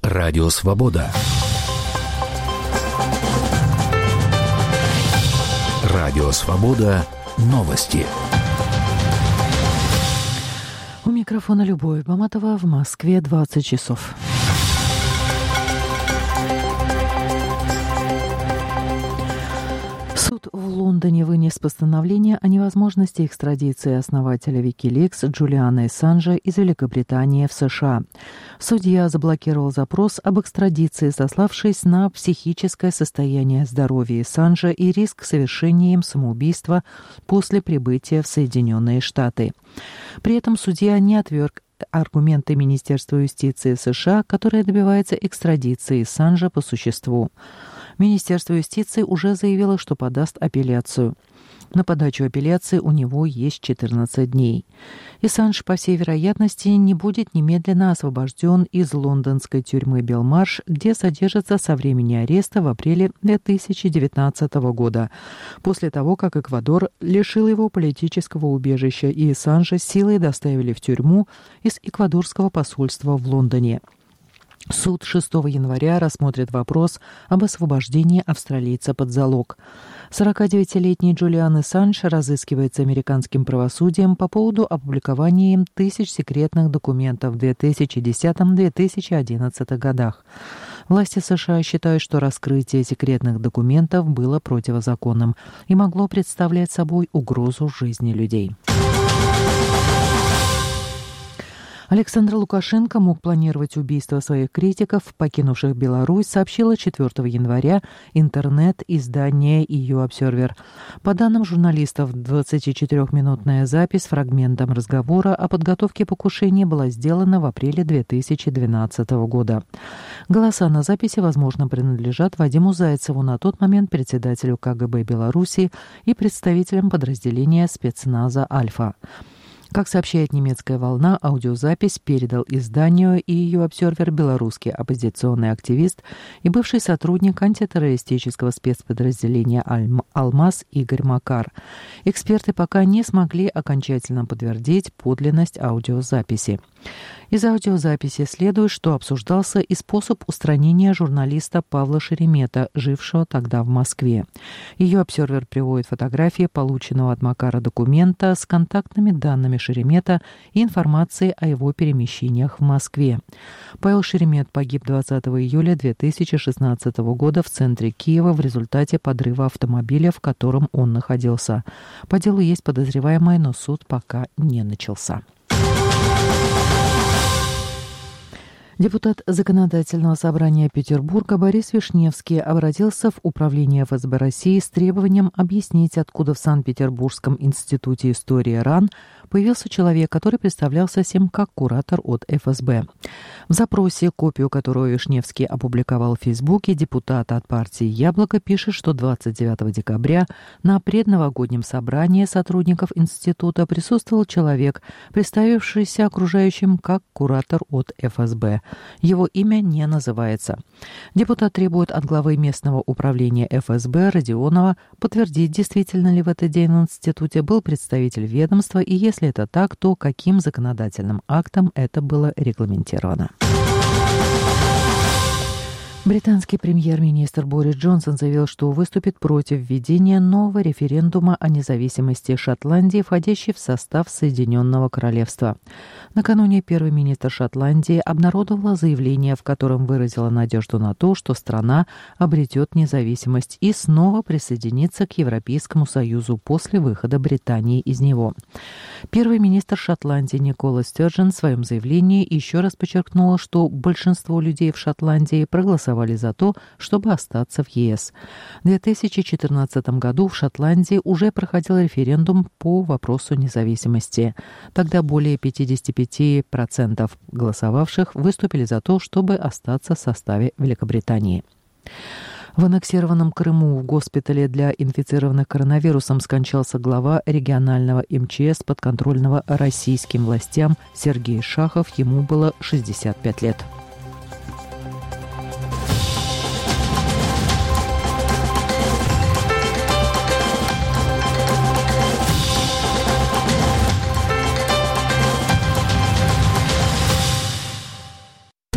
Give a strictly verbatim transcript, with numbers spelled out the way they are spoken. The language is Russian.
Радио Свобода. Радио Свобода. Новости. У микрофона Любовь Баматова. В Москве двадцать часов. Суд в Лондоне вынес постановление о невозможности экстрадиции основателя Wikileaks Джулиана Ассанжа из Великобритании в США. Судья заблокировал запрос об экстрадиции, сославшись на психическое состояние здоровья Ассанжа и риск совершения им самоубийства после прибытия в Соединенные Штаты. При этом судья не отверг аргументы Министерства юстиции США, которое добивается экстрадиции Ассанжа по существу. Министерство юстиции уже заявило, что подаст апелляцию. На подачу апелляции у него есть четырнадцать дней. Ассанж, по всей вероятности, не будет немедленно освобожден из лондонской тюрьмы Белмарш, где содержится со времени ареста в апреле две тысячи девятнадцатого года, после того, как Эквадор лишил его политического убежища, и Ассанжа силой доставили в тюрьму из эквадорского посольства в Лондоне. Суд шестого января рассмотрит вопрос об освобождении австралийца под залог. сорокадевятилетний Джулиан Ассанж разыскивается американским правосудием по поводу опубликования им тысяч секретных документов в две тысячи десятом — две тысячи одиннадцатом годах. Власти США считают, что раскрытие секретных документов было противозаконным и могло представлять собой угрозу жизни людей. Александр Лукашенко мог планировать убийство своих критиков, покинувших Беларусь, сообщило четвёртого января интернет-издание и ю Observer. По данным журналистов, двадцатичетырёхминутная запись с фрагментом разговора о подготовке покушения была сделана в апреле две тысячи двенадцатого года. Голоса на записи, возможно, принадлежат Вадиму Зайцеву, на тот момент председателю ка гэ бэ Беларуси и представителям подразделения спецназа «Альфа». Как сообщает немецкая «Волна», аудиозапись передал изданию и ю Observer белорусский оппозиционный активист и бывший сотрудник антитеррористического спецподразделения «Алмаз» Игорь Макар. Эксперты пока не смогли окончательно подтвердить подлинность аудиозаписи. Из аудиозаписи следует, что обсуждался и способ устранения журналиста Павла Шеремета, жившего тогда в Москве. ю Observer приводит фотографии полученного от Макара документа с контактными данными Шеремета и информацией о его перемещениях в Москве. Павел Шеремет погиб двадцатого июля две тысячи шестнадцатого года в центре Киева в результате подрыва автомобиля, в котором он находился. По делу есть подозреваемый, но суд пока не начался. Депутат Законодательного собрания Петербурга Борис Вишневский обратился в Управление эф эс бэ России с требованием объяснить, откуда в Санкт-Петербургском институте истории РАН появился человек, который представлялся всем как куратор от эф эс бэ. В запросе, копию которого Вишневский опубликовал в Фейсбуке, депутат от партии «Яблоко» пишет, что двадцать девятого декабря на предновогоднем собрании сотрудников института присутствовал человек, представившийся окружающим как куратор от эф эс бэ. Его имя не называется. Депутат требует от главы местного управления эф эс бэ Родионова подтвердить, действительно ли в этот день в институте был представитель ведомства, и если это так, то каким законодательным актом это было регламентировано. Британский премьер-министр Борис Джонсон заявил, что выступит против введения нового референдума о независимости Шотландии, входящей в состав Соединенного Королевства. Накануне первый министр Шотландии обнародовала заявление, в котором выразила надежду на то, что страна обретет независимость и снова присоединится к Европейскому Союзу после выхода Британии из него. Первый министр Шотландии Никола Стёрджен в своем заявлении еще раз подчеркнула, что большинство людей в Шотландии проголосовали за то, чтобы остаться в е эс. В две тысячи четырнадцатом году в Шотландии уже проходил референдум по вопросу независимости. Тогда более пятьдесят пять процентов голосовавших выступили за то, чтобы остаться в составе Великобритании. В аннексированном Крыму в госпитале для инфицированных коронавирусом скончался глава регионального эм че эс, подконтрольного российским властям, Сергей Шахов. Ему было шестьдесят пять лет.